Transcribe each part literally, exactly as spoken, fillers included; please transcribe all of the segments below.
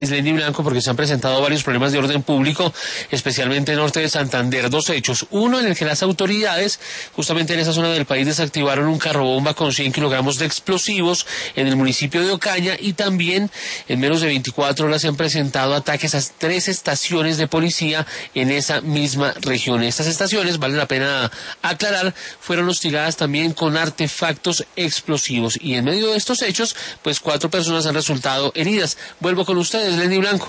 Lenny Blanco, porque se han presentado varios problemas de orden público, especialmente en norte de Santander. Dos hechos. Uno en el que las autoridades, justamente en esa zona del país, desactivaron un carro bomba con cien kilogramos de explosivos en el municipio de Ocaña, y también en menos de veinticuatro horas se han presentado ataques a tres estaciones de policía en esa misma región. Estas estaciones, vale la pena aclarar, fueron hostigadas también con artefactos explosivos, y en medio de estos hechos, pues cuatro personas han resultado heridas. Vuelvo con ustedes, Lenny Blanco.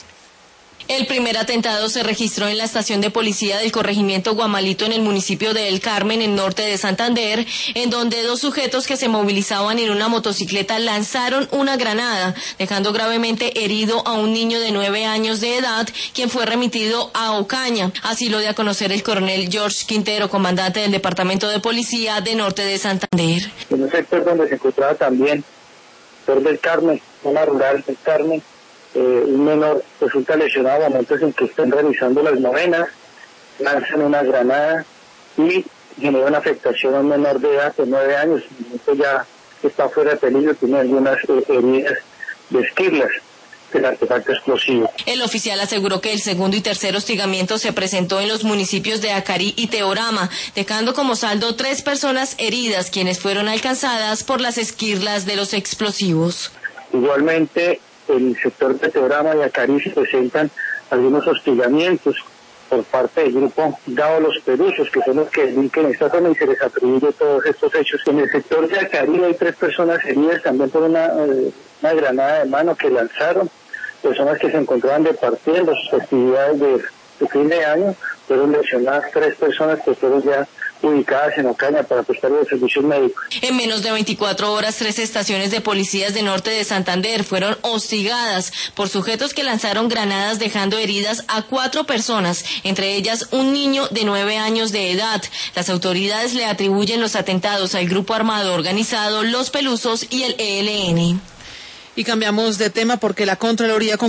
El primer atentado se registró en la estación de policía del corregimiento Guamalito en el municipio de El Carmen, en norte de Santander, en donde dos sujetos que se movilizaban en una motocicleta lanzaron una granada, dejando gravemente herido a un niño de nueve años de edad, quien fue remitido a Ocaña. Así lo dio a conocer el coronel George Quintero, comandante del departamento de policía de norte de Santander. En un sector donde se encontraba también, por del Carmen, zona rural del Carmen, Eh, un menor resulta lesionado a momentos en que están realizando las novenas, lanzan una granada y generan afectación a un menor de edad de nueve años, ya está fuera de peligro, tiene algunas eh, heridas de esquirlas del artefacto explosivo. El oficial aseguró que el segundo y tercer hostigamiento se presentó en los municipios de Acarí y Teorama, dejando como saldo tres personas heridas, quienes fueron alcanzadas por las esquirlas de los explosivos. Igualmente, en el sector de Teorama y Acarí se presentan algunos hostigamientos por parte del grupo Dado Los Perusos, que son los que delinquen esta zona y se les atribuye todos estos hechos. En el sector de Acarí hay tres personas heridas también por una, una granada de mano que lanzaron, personas que se encontraban de partida en las festividades de, de fin de año. Fueron lesionadas tres personas que fueron ya ubicadas en Ocaña para prestar los servicios médicos. En menos de veinticuatro horas, tres estaciones de policías de norte de Santander fueron hostigadas por sujetos que lanzaron granadas, dejando heridas a cuatro personas, entre ellas un niño de nueve años de edad. Las autoridades le atribuyen los atentados al grupo armado organizado Los Pelusos y el E L N. Y cambiamos de tema porque la Contraloría